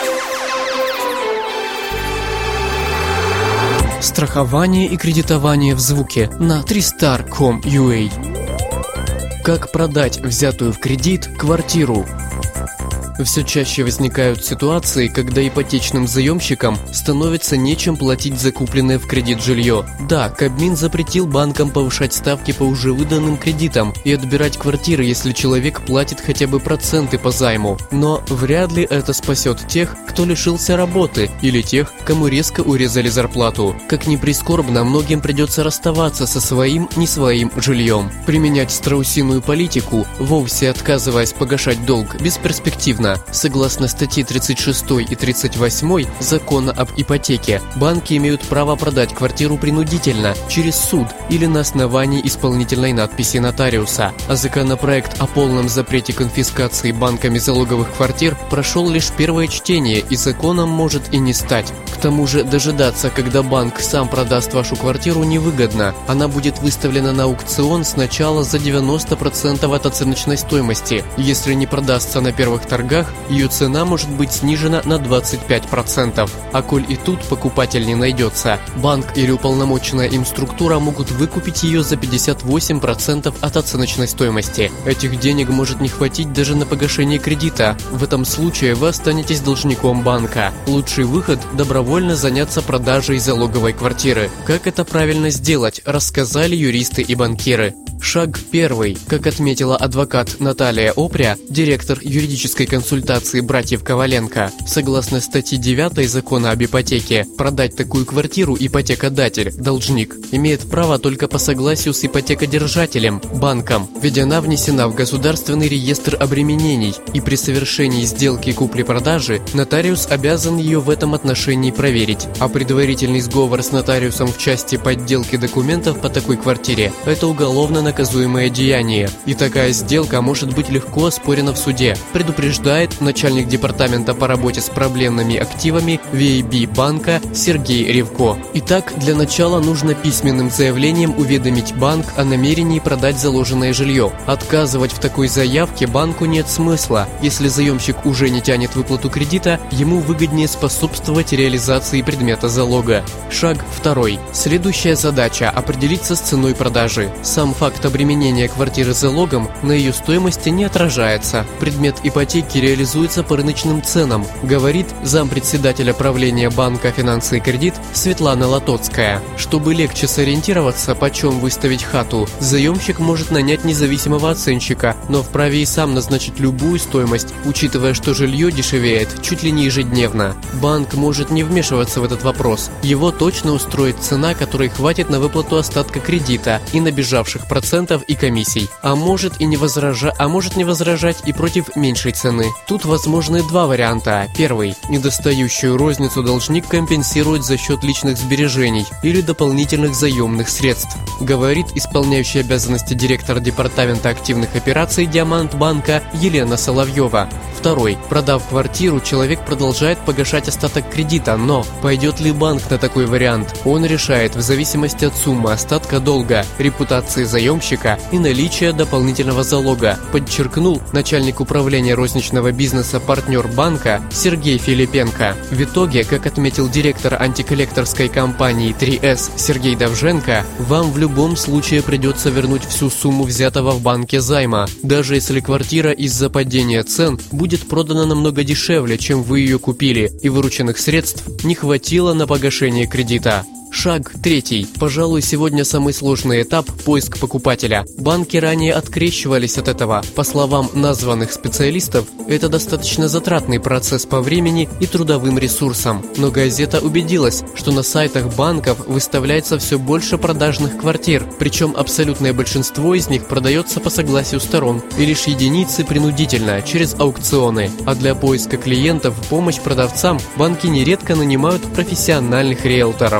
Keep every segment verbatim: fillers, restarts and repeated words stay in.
Страхование и кредитование в звуке на три стар точка ком точка ю а. Как продать взятую в кредит квартиру? Все чаще возникают ситуации, когда ипотечным заемщикам становится нечем платить за купленное в кредит жилье. Да, Кабмин запретил банкам повышать ставки по уже выданным кредитам и отбирать квартиры, если человек платит хотя бы проценты по займу. Но вряд ли это спасет тех, кто лишился работы, или тех, кому резко урезали зарплату. Как ни прискорбно, многим придется расставаться со своим, не своим жильем. Применять страусиную политику, вовсе отказываясь погашать долг, бесперспективно. Согласно статье тридцать шестой и тридцать восьмой Закона об ипотеке, банки имеют право продать квартиру принудительно, через суд или на основании исполнительной надписи нотариуса. А законопроект о полном запрете конфискации банками залоговых квартир прошел лишь первое чтение и законом может и не стать. К тому же дожидаться, когда банк сам продаст вашу квартиру, невыгодно. Она будет выставлена на аукцион сначала за девяносто процентов от оценочной стоимости. Если не продастся на первых торгах, ее цена может быть снижена на двадцать пять процентов. А коль и тут покупатель не найдется, банк или уполномоченная им структура могут выкупить ее за пятьдесят восемь процентов от оценочной стоимости. Этих денег может не хватить даже на погашение кредита. В этом случае вы останетесь должником банка. Лучший выход – добровольно заняться продажей залоговой квартиры. Как это правильно сделать, рассказали юристы и банкиры. Шаг первый. Как отметила адвокат Наталья Опря, директор юридической консультации братьев Коваленко, согласно статье девятой Закона об ипотеке, продать такую квартиру ипотекодатель, должник, имеет право только по согласию с ипотекодержателем, банком, ведь она внесена в государственный реестр обременений, и при совершении сделки купли-продажи нотариус обязан ее в этом отношении проверить. А предварительный сговор с нотариусом в части подделки документов по такой квартире – это уголовно наказуемое деяние, и такая сделка может быть легко оспорена в суде, предупреждает начальник департамента по работе с проблемными активами ви эй би банка Сергей Ревко. Итак, для начала нужно письменным заявлением уведомить банк о намерении продать заложенное жилье. Отказывать в такой заявке банку нет смысла. Если заемщик уже не тянет выплату кредита, ему выгоднее способствовать реализации предмета залога. Шаг второй. Следующая задача – определиться с ценой продажи. Сам факт обременения квартиры залогом на ее стоимости не отражается. Предмет ипотеки реализуется по рыночным ценам, говорит зампредседателя правления банка «Финансы и кредит» Светлана Лотоцкая. Чтобы легче сориентироваться, почем выставить хату, заемщик может нанять независимого оценщика, но вправе и сам назначить любую стоимость, учитывая, что жилье дешевеет чуть ли не ежедневно. Банк может не вмешиваться в этот вопрос. Его точно устроит цена, которой хватит на выплату остатка кредита и набежавших процентов и комиссий. А может и не возражать, а может не возражать и против меньшей цены. Тут возможны два варианта. Первый. Недостающую розницу должник компенсирует за счет личных сбережений или дополнительных заемных средств, говорит исполняющий обязанности директора департамента активных операций Диамант банка Елена Соловьева. Второй. Продав квартиру, человек продолжает погашать остаток кредита, но пойдет ли банк на такой вариант? Он решает в зависимости от суммы остатка долга, репутации заемщика и наличия дополнительного залога, подчеркнул начальник управления розничного бизнеса партнер банка Сергей Филипенко. В итоге, как отметил директор антиколлекторской компании три эс Сергей Довженко, вам в любом случае придется вернуть всю сумму взятого в банке займа, даже если квартира из-за падения цен будет продана намного дешевле, чем вы ее купили, и вырученных средств не хватило на погашение кредита. Шаг третий. Пожалуй, сегодня самый сложный этап – поиск покупателя. Банки ранее открещивались от этого. По словам названных специалистов, это достаточно затратный процесс по времени и трудовым ресурсам. Но газета убедилась, что на сайтах банков выставляется все больше продажных квартир, причем абсолютное большинство из них продается по согласию сторон, и лишь единицы принудительно, через аукционы. А для поиска клиентов в помощь продавцам банки нередко нанимают профессиональных риэлторов.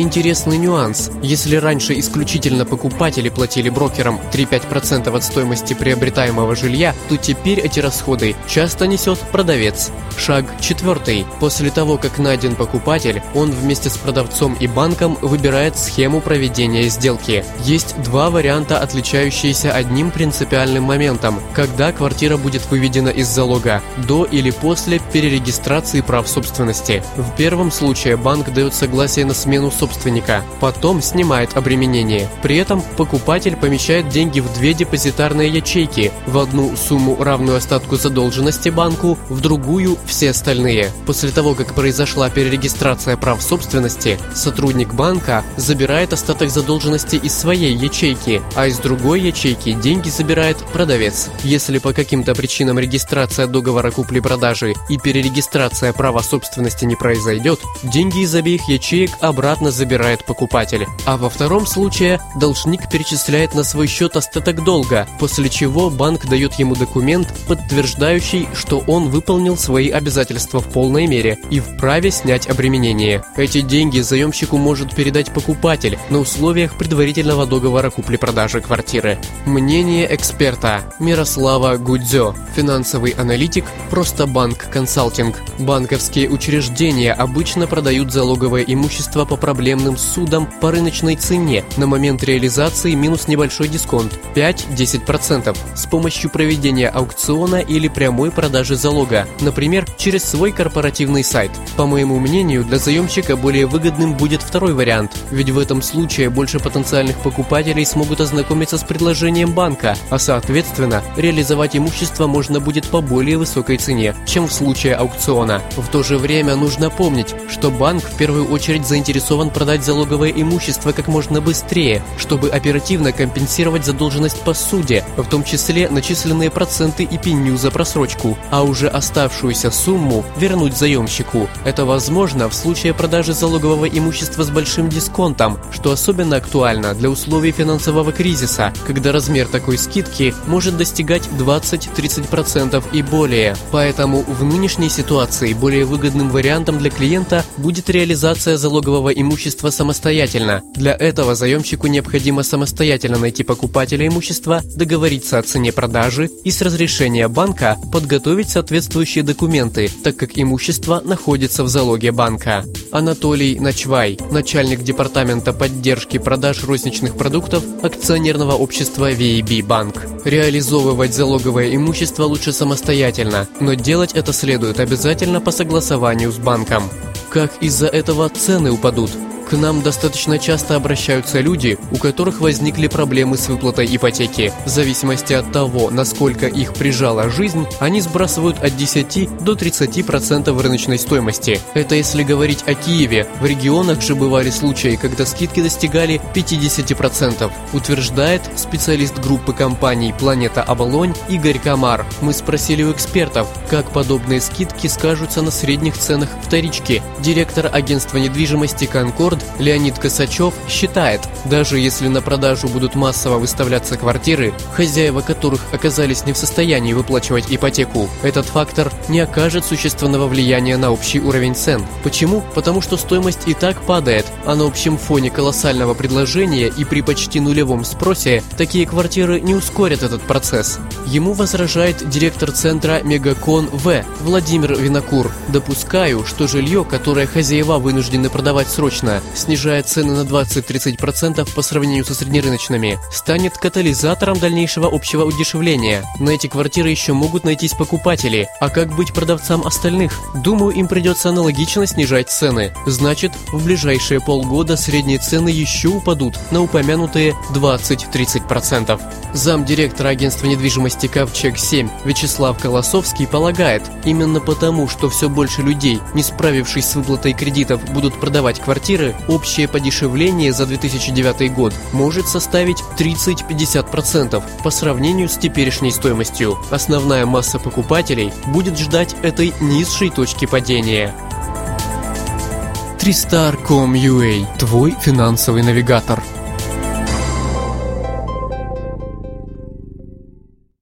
интересный нюанс. Если раньше исключительно покупатели платили брокерам три-пять процентов от стоимости приобретаемого жилья, то теперь эти расходы часто несет продавец. Шаг четвертый. После того, как найден покупатель, он вместе с продавцом и банком выбирает схему проведения сделки. Есть два варианта, отличающиеся одним принципиальным моментом: когда квартира будет выведена из залога, до или после перерегистрации прав собственности. В первом случае банк дает согласие на смену собственника, потом снимает обременение. При этом покупатель помещает деньги в две депозитарные ячейки: в одну сумму, равную остатку задолженности банку, в другую – все остальные. После того, как произошла перерегистрация прав собственности, сотрудник банка забирает остаток задолженности из своей ячейки, а из другой ячейки деньги забирает продавец. Если по каким-то причинам регистрация договора купли-продажи и перерегистрация права собственности не произойдет, деньги из обеих ячеек обратно забирает покупатель. А во втором случае должник перечисляет на свой счет остаток долга, после чего банк дает ему документ, подтверждающий, что он выполнил свои обязательства в полной мере и вправе снять обременение. Эти деньги заемщику может передать покупатель на условиях предварительного договора купли-продажи квартиры. Мнение эксперта Мирослава Гудзё, финансовый аналитик, Простобанк Консалтинг. Банковские учреждения обычно продают залоговое имущество по проблемным судам по рыночной цене на момент реализации минус небольшой дисконт пять-десять процентов с помощью проведения аукциона или прямой продажи залога, например, через свой корпоративный сайт. По моему мнению, для заемщика более выгодным будет второй вариант, ведь в этом случае больше потенциальных покупателей смогут ознакомиться с предложением банка, а соответственно реализовать имущество можно будет по более высокой цене, чем в случае аукциона. В то же время нужно помнить, что банк в первую очередь заинтересован продать залоговое имущество как можно быстрее, чтобы оперативно компенсировать задолженность по суде, в том числе начисленные проценты и пеню за просрочку, а уже оставшуюся сумму вернуть заемщику. Это возможно в случае продажи залогового имущества с большим дисконтом, что особенно актуально для условий финансового кризиса, когда размер такой скидки может достигать двадцать-тридцать процентов и более. Поэтому в нынешней ситуации более выгодным вариантом для клиента будет реализация залогового имущества самостоятельно. Для этого заемщику необходимо самостоятельно найти покупателя имущества, договориться о цене продажи и с разрешения банка подготовить соответствующие документы, так как имущество находится в залоге банка. Анатолий Ночвай, начальник департамента поддержки продаж розничных продуктов акционерного общества ви эй би Банк. Реализовывать залоговое имущество лучше самостоятельно, но делать это следует обязательно по согласованию с банком. Как из-за этого цены упадут? К нам достаточно часто обращаются люди, у которых возникли проблемы с выплатой ипотеки. В зависимости от того, насколько их прижала жизнь, они сбрасывают от десяти до тридцати процентов рыночной стоимости. Это если говорить о Киеве. В регионах же бывали случаи, когда скидки достигали пятидесяти процентов, утверждает специалист группы компаний «Планета Оболонь» Игорь Комар. Мы спросили у экспертов, как подобные скидки скажутся на средних ценах вторички. Директор агентства недвижимости «Конкорд» Леонид Косачев считает, даже если на продажу будут массово выставляться квартиры, хозяева которых оказались не в состоянии выплачивать ипотеку, этот фактор не окажет существенного влияния на общий уровень цен. Почему? Потому что стоимость и так падает, а на общем фоне колоссального предложения и при почти нулевом спросе такие квартиры не ускорят этот процесс. Ему возражает директор центра Мегакон В Владимир Винокур. Допускаю, что жилье, которое хозяева вынуждены продавать срочно, снижая цены на двадцать-тридцать процентов по сравнению со среднерыночными, станет катализатором дальнейшего общего удешевления. На эти квартиры еще могут найтись покупатели, а как быть продавцам остальных? Думаю, им придется аналогично снижать цены. Значит, в ближайшие полгода средние цены еще упадут на упомянутые двадцать-тридцать процентов. Замдиректора агентства недвижимости Ковчег семь Вячеслав Колосовский полагает, именно потому, что все больше людей, не справившись с выплатой кредитов, будут продавать квартиры, общее подешевление за две тысячи девятый год может составить тридцать-пятьдесят процентов по сравнению с теперешней стоимостью. Основная масса покупателей будет ждать этой низшей точки падения. три стар точка ком точка ю а – твой финансовый навигатор.